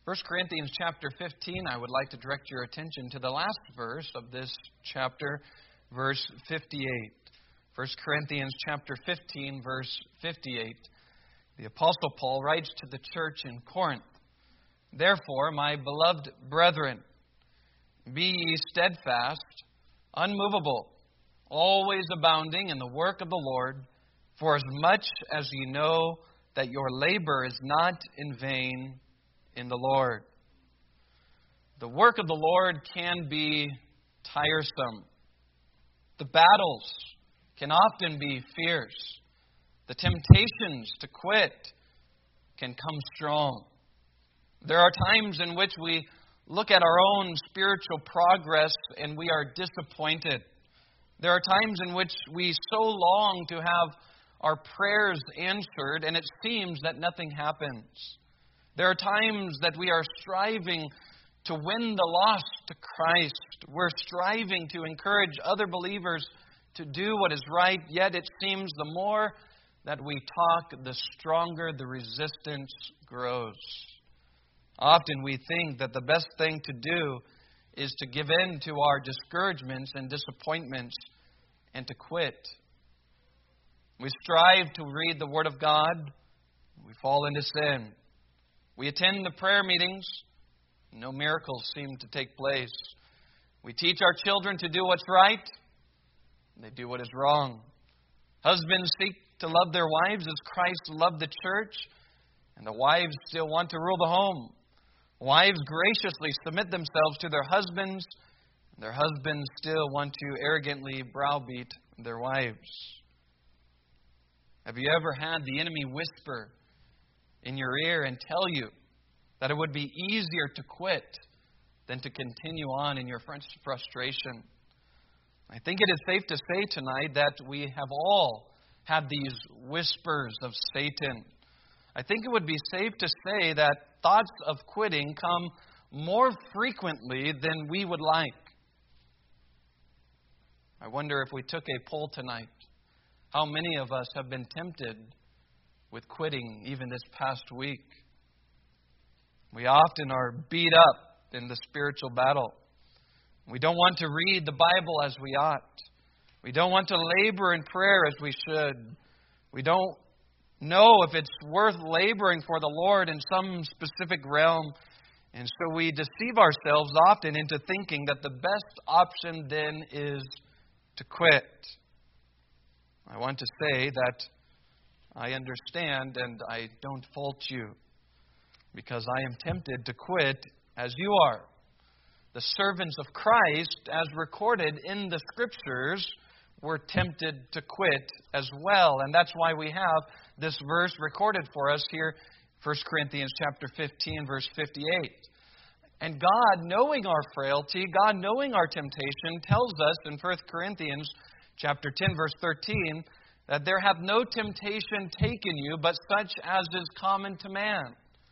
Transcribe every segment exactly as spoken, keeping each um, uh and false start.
First Corinthians chapter fifteen, I would like to direct your attention to the last verse of this chapter, verse fifty-eight. First Corinthians chapter fifteen, verse fifty-eight. The Apostle Paul writes to the church in Corinth, "Therefore, my beloved brethren, be ye steadfast, unmovable, always abounding in the work of the Lord, for as much as ye know that your labor is not in vain in the Lord." The work of the Lord can be tiresome. The battles can often be fierce. The temptations to quit can come strong. There are times in which we look at our own spiritual progress and we are disappointed. There are times in which we so long to have our prayers answered and it seems that nothing happens. There are times that we are striving to win the lost to Christ. We're striving to encourage other believers to do what is right, yet it seems the more that we talk, the stronger the resistance grows. Often we think that the best thing to do is to give in to our discouragements and disappointments and to quit. We strive to read the Word of God. We fall into sin. We attend the prayer meetings. No miracles seem to take place. We teach our children to do what's right. They do what is wrong. Husbands seek to love their wives as Christ loved the church. And the wives still want to rule the home. Wives graciously submit themselves to their husbands. And their husbands still want to arrogantly browbeat their wives. Have you ever had the enemy whisper in your ear and tell you that it would be easier to quit than to continue on in your frustration? I think it is safe to say tonight that we have all had these whispers of Satan. I think it would be safe to say that thoughts of quitting come more frequently than we would like. I wonder if we took a poll tonight, how many of us have been tempted with quitting even this past week? We often are beat up in the spiritual battle. We don't want to read the Bible as we ought. We don't want to labor in prayer as we should. We don't know if it's worth laboring for the Lord in some specific realm. And so we deceive ourselves often into thinking that the best option then is to quit. I want to say that I understand and I don't fault you, because I am tempted to quit as you are. The servants of Christ, as recorded in the Scriptures, were tempted to quit as well. And that's why we have this verse recorded for us here, First Corinthians chapter fifteen, verse fifty-eight. And God, knowing our frailty, God knowing our temptation, tells us in First Corinthians chapter ten, verse thirteen, that there hath no temptation taken you, but such as is common to man.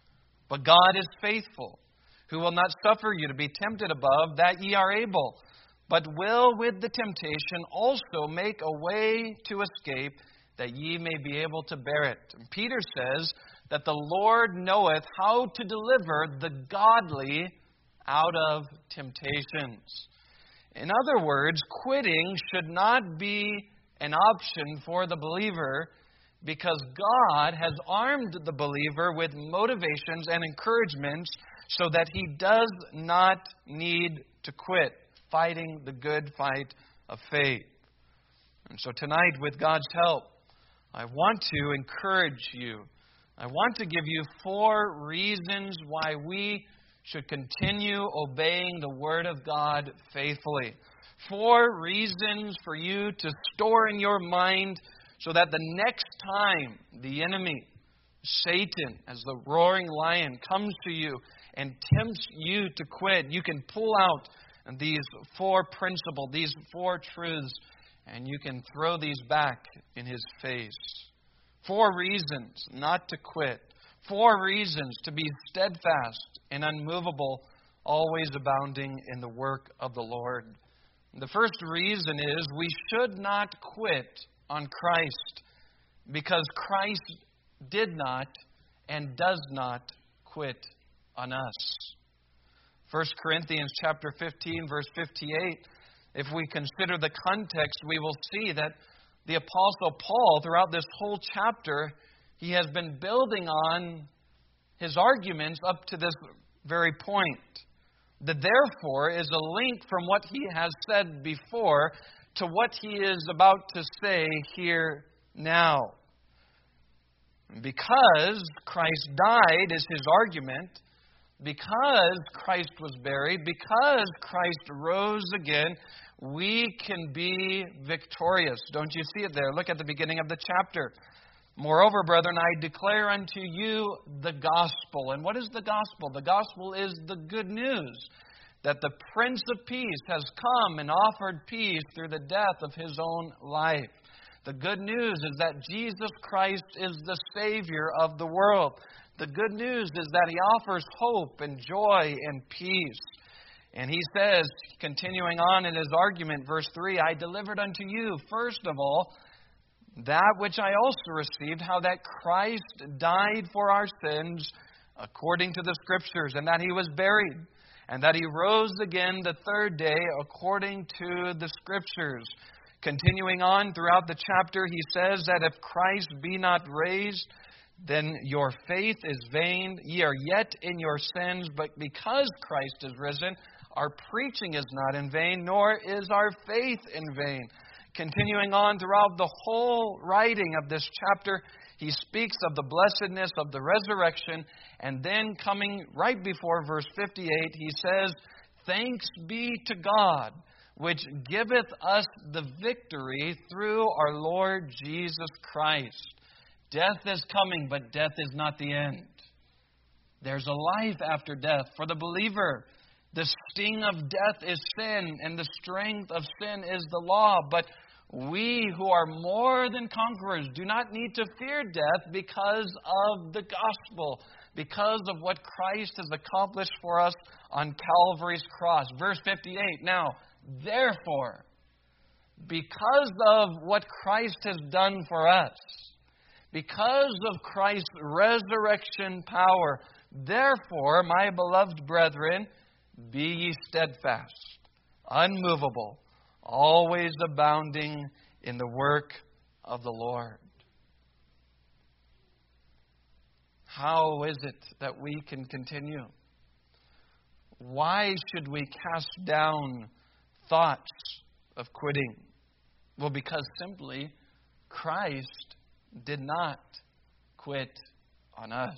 But God is faithful, who will not suffer you to be tempted above that ye are able, but will with the temptation also make a way to escape, that ye may be able to bear it. And Peter says that the Lord knoweth how to deliver the godly out of temptations. In other words, quitting should not be an option for the believer, because God has armed the believer with motivations and encouragements so that he does not need to quit fighting the good fight of faith. And so tonight, with God's help, I want to encourage you. I want to give you four reasons why we should continue obeying the Word of God faithfully. Four reasons for you to store in your mind so that the next time the enemy, Satan, as the roaring lion, comes to you and tempts you to quit, you can pull out these four principles, these four truths, and you can throw these back in his face. Four reasons not to quit. Four reasons to be steadfast and unmovable, always abounding in the work of the Lord. The first reason is we should not quit on Christ, because Christ did not and does not quit on us. First Corinthians chapter fifteen, verse fifty-eight, if we consider the context, we will see that the Apostle Paul, throughout this whole chapter, he has been building on his arguments up to this very point. The therefore is a link from what he has said before to what he is about to say here now. Because Christ died is his argument. Because Christ was buried, because Christ rose again, we can be victorious. Don't you see it there? Look at the beginning of the chapter. Moreover, brethren, I declare unto you the gospel. And what is the gospel? The gospel is the good news that the Prince of Peace has come and offered peace through the death of his own life. The good news is that Jesus Christ is the Savior of the world. The good news is that he offers hope and joy and peace. And he says, continuing on in his argument, verse three, I delivered unto you, first of all, that which I also received, how that Christ died for our sins according to the Scriptures, and that he was buried, and that he rose again the third day according to the Scriptures. Continuing on throughout the chapter, he says that if Christ be not raised, then your faith is vain. Ye are yet in your sins, but because Christ is risen, our preaching is not in vain, nor is our faith in vain. Continuing on throughout the whole writing of this chapter, he speaks of the blessedness of the resurrection, and then coming right before verse fifty-eight, he says, Thanks be to God, which giveth us the victory through our Lord Jesus Christ. Death is coming, but death is not the end. There's a life after death for the believer. The sting of death is sin, and the strength of sin is the law. But we who are more than conquerors do not need to fear death because of the gospel, because of what Christ has accomplished for us on Calvary's cross. Verse fifty-eight, now, therefore, because of what Christ has done for us, because of Christ's resurrection power, therefore, my beloved brethren, be ye steadfast, unmovable, always abounding in the work of the Lord. How is it that we can continue? Why should we cast down thoughts of quitting? Well, because simply Christ did not quit on us.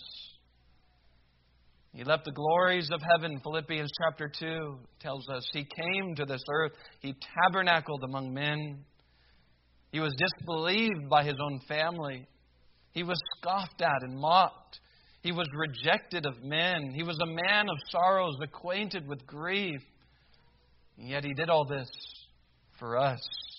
He left the glories of heaven. Philippians chapter two tells us he came to this earth. He tabernacled among men. He was disbelieved by his own family. He was scoffed at and mocked. He was rejected of men. He was a man of sorrows, acquainted with grief. And yet he did all this for us.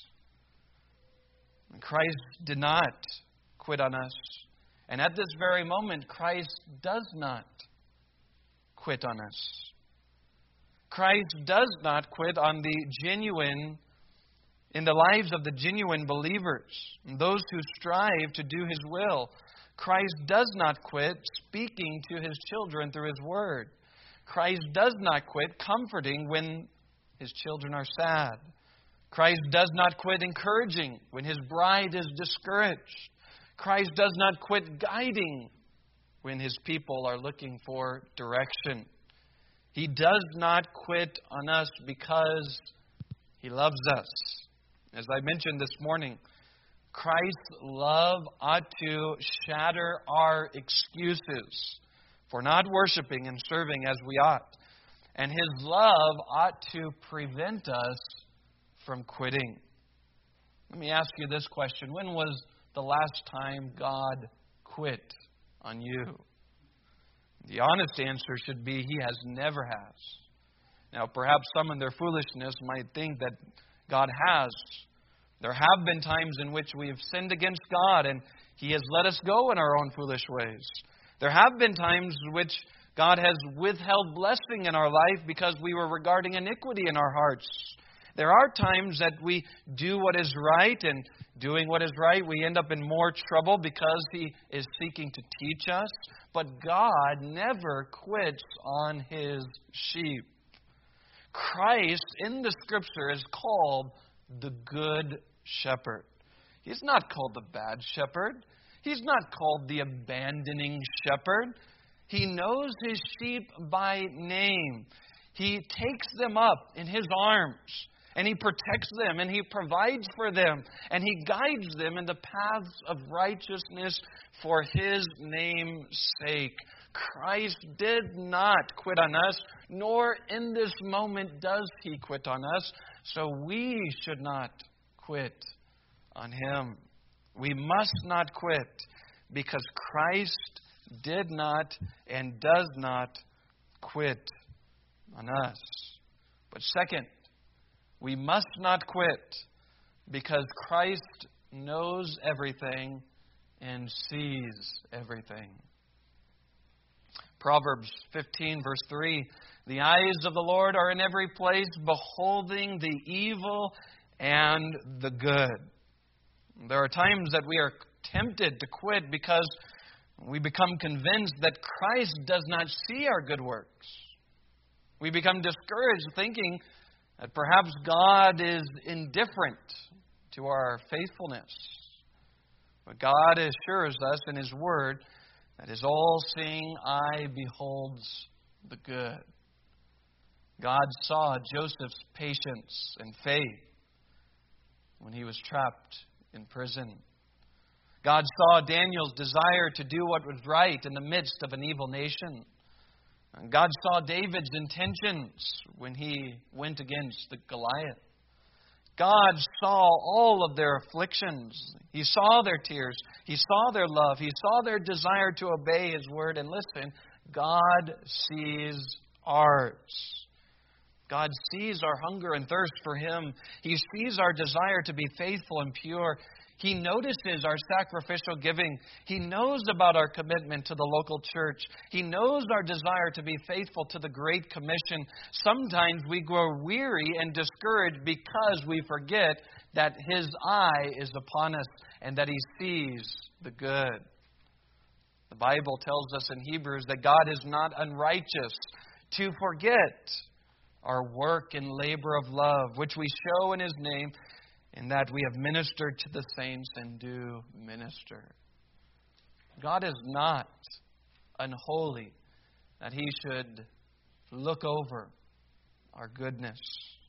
And Christ did not quit on us. And at this very moment, Christ does not quit on us. Christ does not quit on the genuine, in the lives of the genuine believers, and those who strive to do His will. Christ does not quit speaking to His children through His Word. Christ does not quit comforting when His children are sad. Christ does not quit encouraging when His bride is discouraged. Christ does not quit guiding when His people are looking for direction. He does not quit on us because He loves us. As I mentioned this morning, Christ's love ought to shatter our excuses for not worshiping and serving as we ought. And His love ought to prevent us from quitting. Let me ask you this question. When was the last time God quit on you? The honest answer should be He has never has. Now, perhaps some in their foolishness might think that God has. There have been times in which we have sinned against God and He has let us go in our own foolish ways. There have been times in which God has withheld blessing in our life because we were regarding iniquity in our hearts. There are times that we do what is right, and doing what is right, we end up in more trouble because He is seeking to teach us. But God never quits on His sheep. Christ in the Scripture is called the Good Shepherd. He's not called the bad shepherd. He's not called the abandoning shepherd. He knows His sheep by name. He takes them up in His arms, and He protects them, and He provides for them, and He guides them in the paths of righteousness for His name's sake. Christ did not quit on us, nor in this moment does He quit on us, so we should not quit on Him. We must not quit, because Christ did not and does not quit on us. But second, we must not quit because Christ knows everything and sees everything. Proverbs fifteen, verse three, the eyes of the Lord are in every place, beholding the evil and the good. There are times that we are tempted to quit because we become convinced that Christ does not see our good works. We become discouraged thinking that perhaps God is indifferent to our faithfulness. But God assures us in His Word that His all-seeing eye beholds the good. God saw Joseph's patience and faith when he was trapped in prison. God saw Daniel's desire to do what was right in the midst of an evil nation. And God saw David's intentions when he went against the Goliath. God saw all of their afflictions. He saw their tears. He saw their love. He saw their desire to obey His word. And listen, God sees ours. God sees our hunger and thirst for Him. He sees our desire to be faithful and pure. He notices our sacrificial giving. He knows about our commitment to the local church. He knows our desire to be faithful to the Great Commission. Sometimes we grow weary and discouraged because we forget that His eye is upon us and that He sees the good. The Bible tells us in Hebrews that God is not unrighteous to forget our work and labor of love, which we show in His name, in that we have ministered to the saints and do minister. God is not unholy that He should look over our goodness.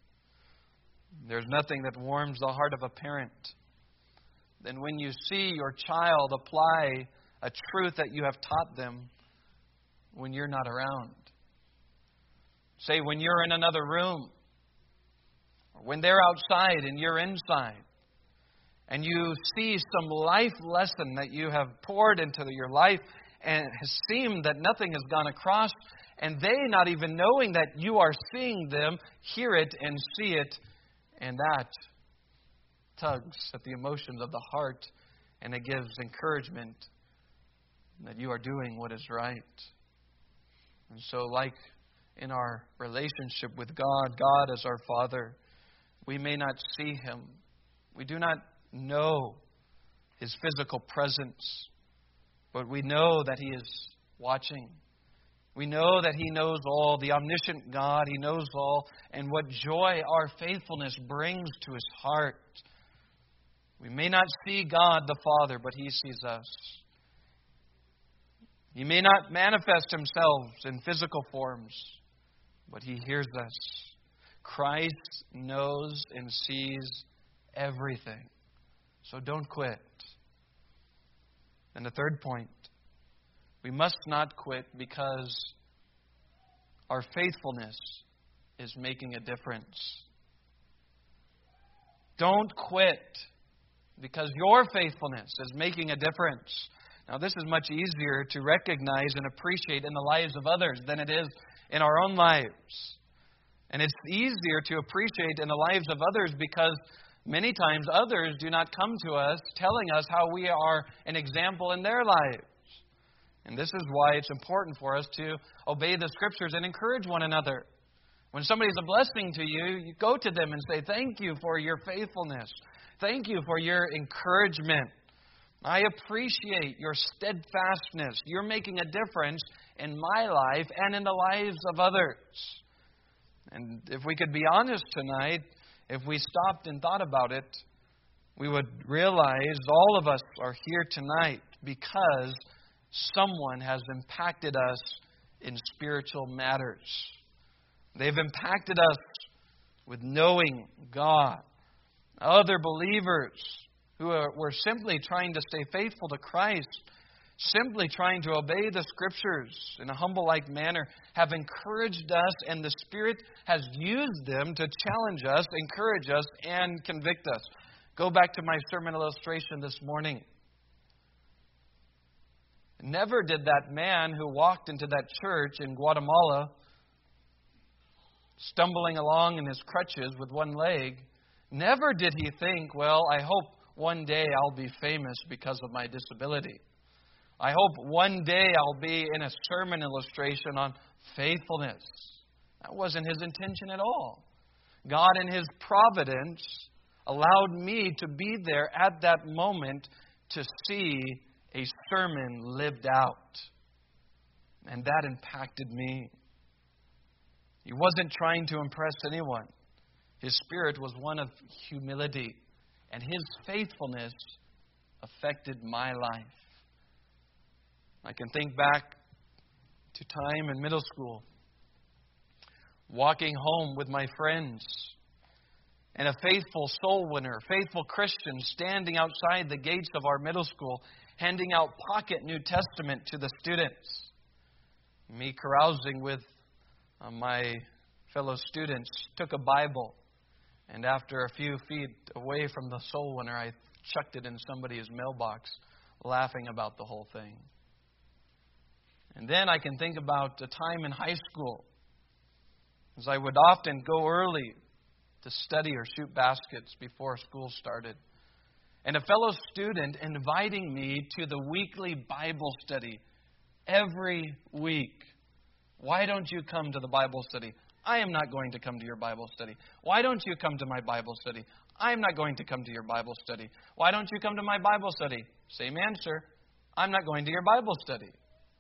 There's nothing that warms the heart of a parent than when you see your child apply a truth that you have taught them when you're not around. Say, when you're in another room, or when they're outside and you're inside, and you see some life lesson that you have poured into your life, and it has seemed that nothing has gone across, and they, not even knowing that you are seeing them, hear it and see it, and that tugs at the emotions of the heart, and it gives encouragement that you are doing what is right. And so, like in our relationship with God, God is our Father. We may not see Him. We do not know His physical presence, but we know that He is watching. We know that He knows all, the omniscient God. He knows all, and what joy our faithfulness brings to His heart. We may not see God the Father, but He sees us. He may not manifest Himself in physical forms, but He hears us. Christ knows and sees everything. So don't quit. And the third point, we must not quit because our faithfulness is making a difference. Don't quit because your faithfulness is making a difference. Now, this is much easier to recognize and appreciate in the lives of others than it is in our own lives. And it's easier to appreciate in the lives of others because many times others do not come to us telling us how we are an example in their lives. And this is why it's important for us to obey the Scriptures and encourage one another. When somebody's a blessing to you, you go to them and say, thank you for your faithfulness. Thank you for your encouragement. I appreciate your steadfastness. You're making a difference in my life and in the lives of others. And if we could be honest tonight, if we stopped and thought about it, we would realize all of us are here tonight because someone has impacted us in spiritual matters. They've impacted us with knowing God. Other believers who are, were simply trying to stay faithful to Christ, simply trying to obey the Scriptures in a humble-like manner, have encouraged us, and the Spirit has used them to challenge us, encourage us, and convict us. Go back to my sermon illustration this morning. Never did that man who walked into that church in Guatemala, stumbling along in his crutches with one leg, never did he think, well, I hope one day I'll be famous because of my disability. I hope one day I'll be in a sermon illustration on faithfulness. That wasn't his intention at all. God in His providence allowed me to be there at that moment to see a sermon lived out. And that impacted me. He wasn't trying to impress anyone. His spirit was one of humility. And his faithfulness affected my life. I can think back to time in middle school, walking home with my friends, and a faithful soul winner, faithful Christian, standing outside the gates of our middle school, handing out pocket New Testament to the students. Me carousing with uh, my fellow students, took a Bible, and after a few feet away from the soul winner, I chucked it in somebody's mailbox, laughing about the whole thing. And then I can think about a time in high school, as I would often go early to study or shoot baskets before school started. And a fellow student inviting me to the weekly Bible study every week. Why don't you come to the Bible study? I am not going to come to your Bible study. Why don't you come to my Bible study? I am not going to come to your Bible study. Why don't you come to my Bible study? Same answer. I'm not going to your Bible study.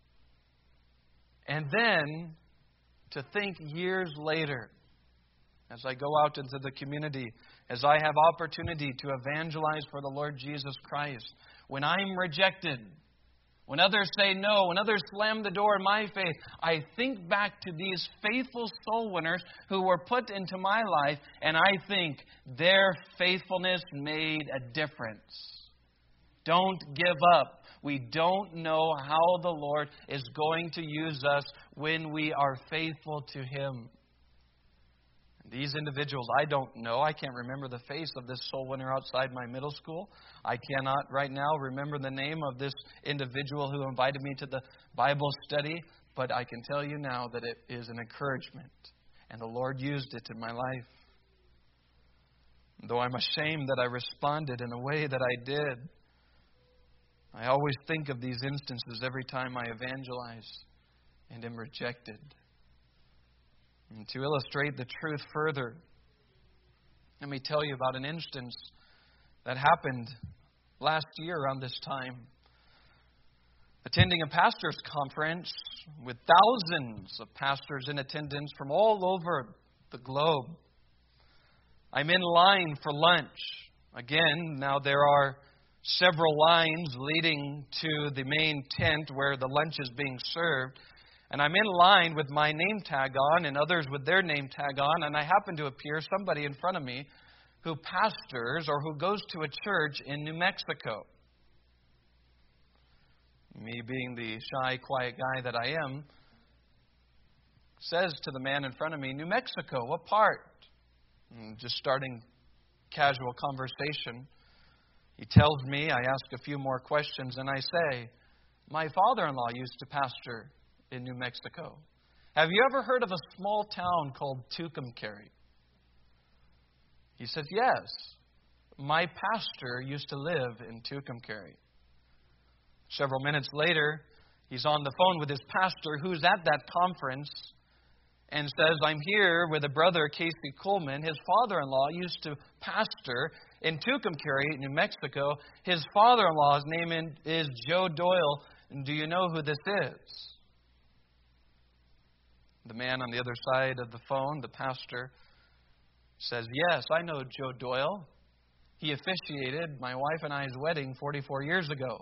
And then to think years later, as I go out into the community, as I have opportunity to evangelize for the Lord Jesus Christ, when I'm rejected, when others say no, when others slam the door in my faith, I think back to these faithful soul winners who were put into my life, and I think their faithfulness made a difference. Don't give up. We don't know how the Lord is going to use us when we are faithful to Him. These individuals, I don't know. I can't remember the face of this soul winner outside my middle school. I cannot right now remember the name of this individual who invited me to the Bible study. But I can tell you now that it is an encouragement. And the Lord used it in my life. Though I'm ashamed that I responded in a way that I did, I always think of these instances every time I evangelize and am rejected. And to illustrate the truth further, let me tell you about an instance that happened last year around this time. Attending a pastor's conference with thousands of pastors in attendance from all over the globe. I'm in line for lunch. Again, now there are several lines leading to the main tent where the lunch is being served. And I'm in line with my name tag on and others with their name tag on. And I happen to appear somebody in front of me who pastors or who goes to a church in New Mexico. Me being the shy, quiet guy that I am, says to the man in front of me, New Mexico, what part? And just starting casual conversation. He tells me, I ask a few more questions, and I say, my father-in-law used to pastor in New Mexico. Have you ever heard of a small town called Tucumcari? He said, yes. My pastor used to live in Tucumcari. Several minutes later, he's on the phone with his pastor who's at that conference, and says, I'm here with a brother, Casey Coleman. His father-in-law used to pastor in Tucumcari, New Mexico. His father-in-law's name is Joe Doyle. And do you know who this is? The man on the other side of the phone, the pastor, says, yes, I know Joe Doyle. He officiated my wife and I's wedding forty-four years ago.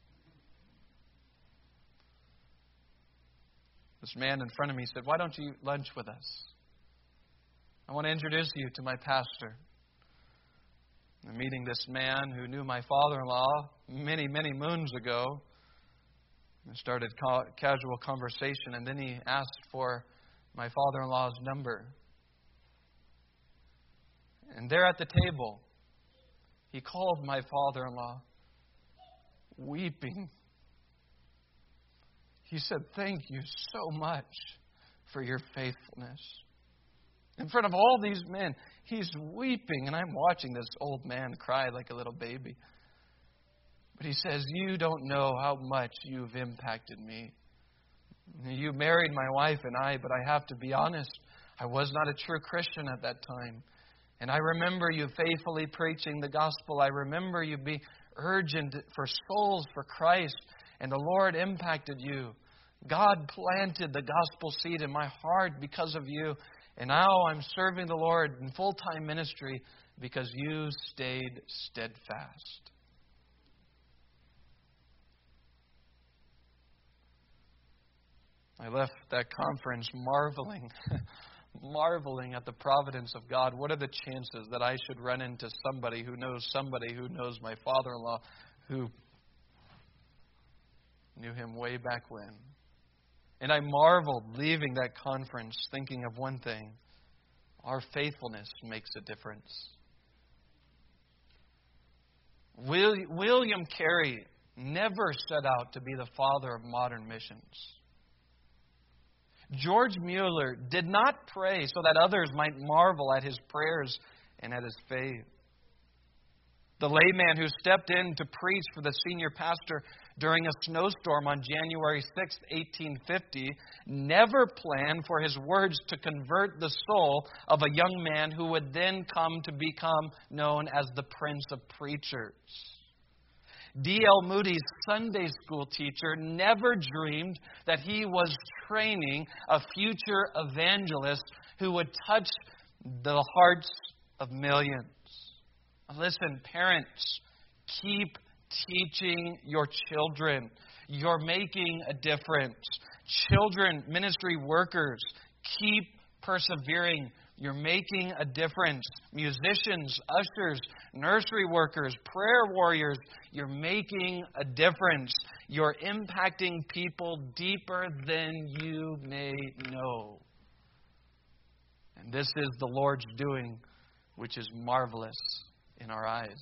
This man in front of me said, why don't you eat lunch with us? I want to introduce you to my pastor. I'm meeting this man who knew my father-in-law many, many moons ago. I started ca- casual conversation, and then he asked for my father-in-law's number. And there at the table, he called my father-in-law, weeping. He said, thank you so much for your faithfulness. In front of all these men, he's weeping, and I'm watching this old man cry like a little baby. But he says, you don't know how much you've impacted me. You married my wife and I, but I have to be honest, I was not a true Christian at that time. And I remember you faithfully preaching the gospel. I remember you being urgent for souls for Christ, and the Lord impacted you. God planted the gospel seed in my heart because of you. And now I'm serving the Lord in full-time ministry because you stayed steadfast. I left that conference marveling, marveling at the providence of God. What are the chances that I should run into somebody who knows somebody who knows my father-in-law who knew him way back when? And I marveled leaving that conference thinking of one thing. Our faithfulness makes a difference. William Carey never set out to be the father of modern missions. George Mueller did not pray so that others might marvel at his prayers and at his faith. The layman who stepped in to preach for the senior pastor during a snowstorm on January sixth, eighteen fifty, never planned for his words to convert the soul of a young man who would then come to become known as the Prince of Preachers. D L Moody's Sunday school teacher never dreamed that he was training a future evangelist who would touch the hearts of millions. Listen, parents, keep teaching your children. You're making a difference. Children, ministry workers, keep persevering. You're making a difference. Musicians, ushers, nursery workers, prayer warriors, you're making a difference. You're impacting people deeper than you may know. And this is the Lord's doing, which is marvelous in our eyes.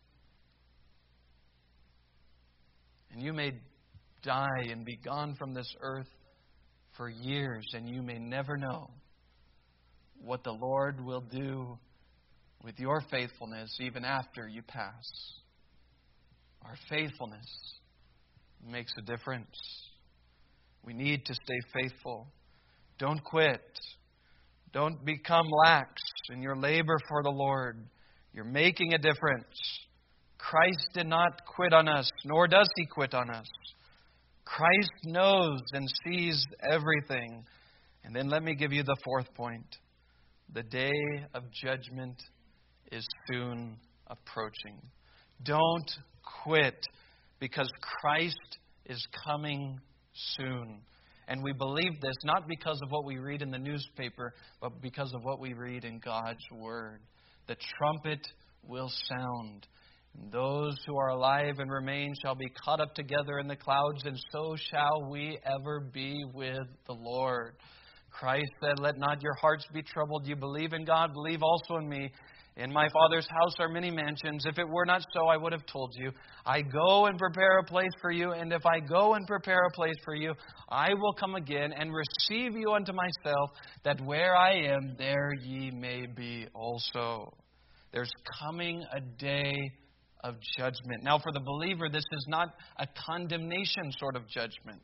And you may die and be gone from this earth for years, and you may never know what the Lord will do with your faithfulness even after you pass. Our faithfulness makes a difference. We need to stay faithful. Don't quit. Don't become lax in your labor for the Lord. You're making a difference. Christ did not quit on us, nor does He quit on us. Christ knows and sees everything. And then let me give you the fourth point. The day of judgment is soon approaching. Don't quit, because Christ is coming soon. And we believe this not because of what we read in the newspaper, but because of what we read in God's Word. The trumpet will sound. And those who are alive and remain shall be caught up together in the clouds, and so shall we ever be with the Lord. Christ said, let not your hearts be troubled. You believe in God, believe also in me. In my Father's house are many mansions. If it were not so, I would have told you. I go and prepare a place for you. And if I go and prepare a place for you, I will come again and receive you unto myself, that where I am, there ye may be also. There's coming a day of judgment. Now, for the believer, this is not a condemnation sort of judgment.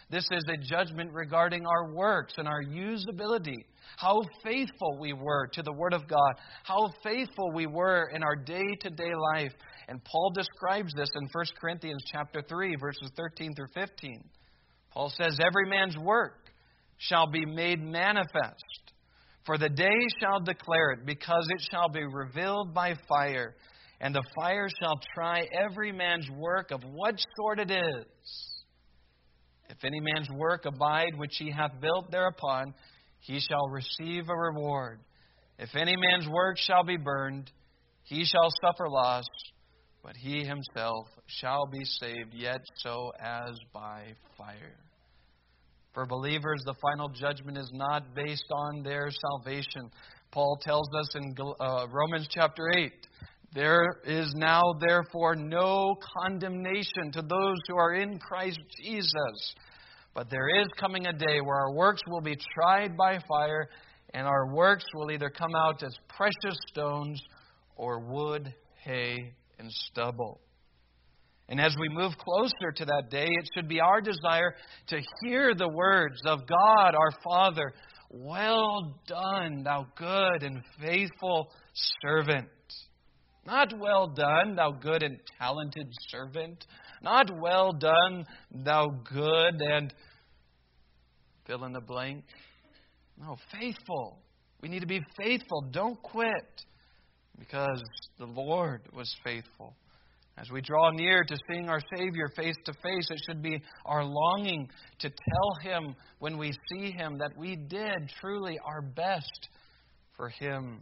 This is a judgment regarding our works and our usability. How faithful we were to the Word of God. How faithful we were in our day-to-day life. And Paul describes this in First Corinthians chapter three, verses thirteen through fifteen. Paul says, every man's work shall be made manifest, for the day shall declare it, because it shall be revealed by fire. And the fire shall try every man's work of what sort it is. If any man's work abide which he hath built thereupon, he shall receive a reward. If any man's work shall be burned, he shall suffer loss, but he himself shall be saved, yet so as by fire. For believers, the final judgment is not based on their salvation. Paul tells us in uh, Romans chapter eight, there is now therefore no condemnation to those who are in Christ Jesus. But there is coming a day where our works will be tried by fire, and our works will either come out as precious stones or wood, hay, and stubble. And as we move closer to that day, it should be our desire to hear the words of God our Father. Well done, thou good and faithful servant. Not well done, thou good and talented servant. Not well done, thou good and fill in the blank. No, faithful. We need to be faithful. Don't quit, because the Lord was faithful. As we draw near to seeing our Savior face to face, it should be our longing to tell Him when we see Him that we did truly our best for Him.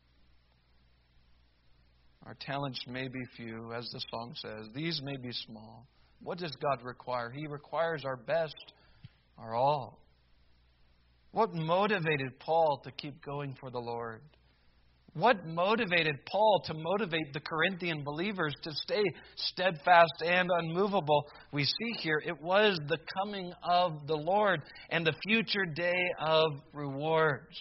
Our talents may be few, as the song says. These may be small. What does God require? He requires our best, our all. What motivated Paul to keep going for the Lord? What motivated Paul to motivate the Corinthian believers to stay steadfast and unmovable? We see here it was the coming of the Lord and the future day of rewards.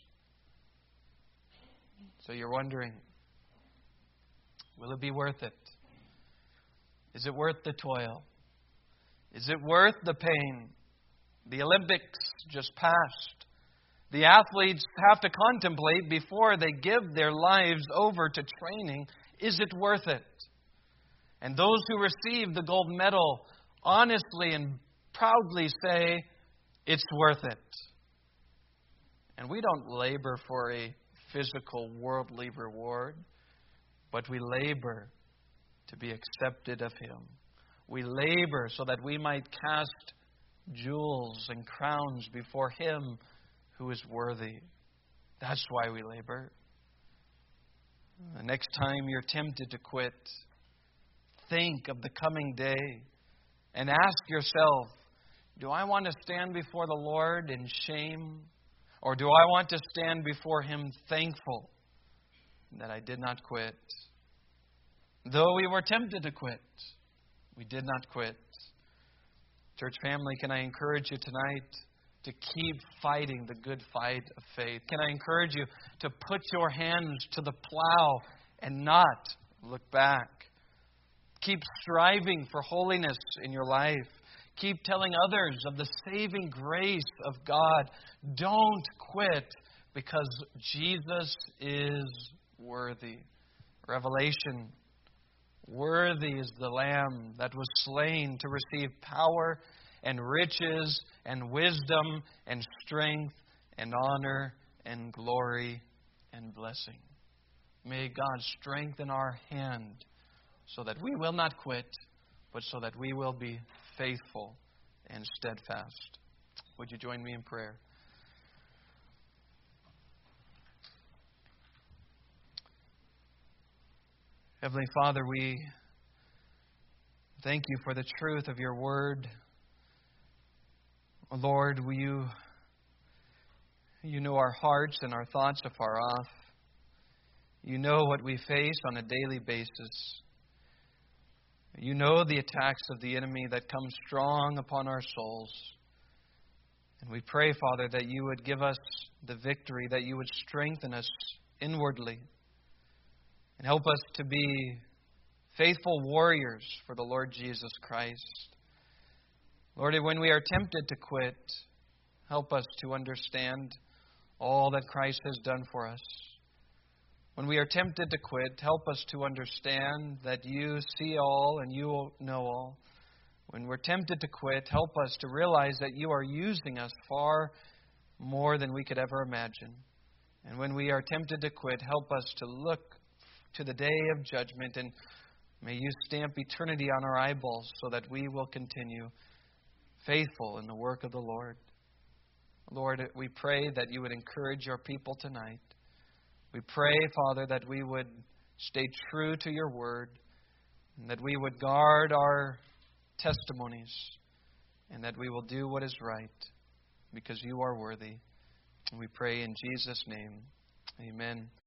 So you're wondering, will it be worth it? Is it worth the toil? Is it worth the pain? The Olympics just passed. The athletes have to contemplate before they give their lives over to training, is it worth it? And those who receive the gold medal honestly and proudly say, it's worth it. And we don't labor for a physical, worldly reward, but we labor to be accepted of Him. We labor so that we might cast jewels and crowns before Him who is worthy. That's why we labor. The next time you're tempted to quit, think of the coming day and ask yourself, do I want to stand before the Lord in shame, or do I want to stand before Him thankful that I did not quit? Though we were tempted to quit, we did not quit. Church family, can I encourage you tonight to keep fighting the good fight of faith? Can I encourage you to put your hands to the plow and not look back? Keep striving for holiness in your life. Keep telling others of the saving grace of God. Don't quit, because Jesus is worthy. Revelation. Worthy is the Lamb that was slain to receive power and riches and wisdom and strength and honor and glory and blessing. May God strengthen our hand so that we will not quit, but so that we will be faithful and steadfast. Would you join me in prayer? Heavenly Father, we thank You for the truth of Your word. Lord, will you, you know our hearts and our thoughts afar off. You know what we face on a daily basis. You know the attacks of the enemy that come strong upon our souls. And we pray, Father, that You would give us the victory, that You would strengthen us inwardly, and help us to be faithful warriors for the Lord Jesus Christ. Lord, when we are tempted to quit, help us to understand all that Christ has done for us. When we are tempted to quit, help us to understand that you see all and you know all. When we're tempted to quit, help us to realize that you are using us far more than we could ever imagine. And when we are tempted to quit, help us to look to the day of judgment, and may you stamp eternity on our eyeballs so that we will continue faithful in the work of the Lord. Lord, we pray that you would encourage your people tonight. We pray, Father, that we would stay true to your word, and that we would guard our testimonies, and that we will do what is right, because you are worthy. And we pray in Jesus' name. Amen.